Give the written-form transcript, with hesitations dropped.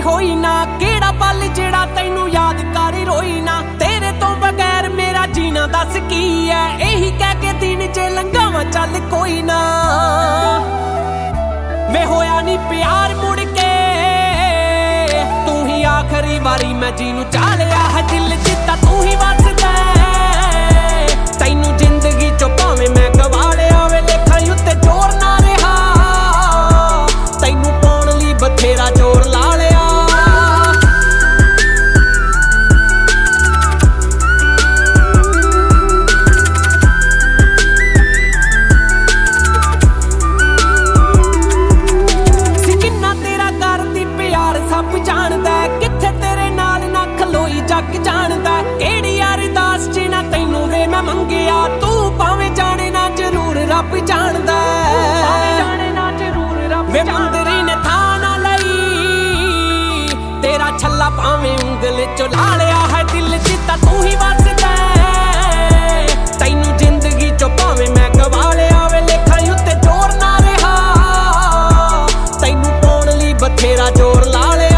होई ना केड़ा पल जेड़ा तैनू याद कर रोई ना तेरे तो बगैर मेरा जीना दस की है यही कह के दिन च लंघावां चल कोई ना वे होया नी प्यार मुड़ के तू ही आखिरी बारी मैं जीनू चालिया है दिल जिता तू ही वसदा तैनू जिंदगी चो भावें मैं गवा लिया वे लेखां उत्ते जोर ना रहा तैनू पाउण लई बथेरा जोर ला लिया सिकिन्ना तेरा करदी प्यार सब जानदा किथे तेरे नाल ना खलोई जग जानदा केड़ी अरदास च ना तैनू वे मैं मंगिया तू भावें जाने ना जरूर रब जानदा वे मंदरी ने था ना लई तेरा छल्ला भावें उंगल चो ला लिया है दिल जिता तू ही वसदा तैनू जिंदगी चो भावें मैं गवा लिया वे लेखां उत्ते जोर ना रहा तैनू पाउण लई बथेरा जोर ला लिया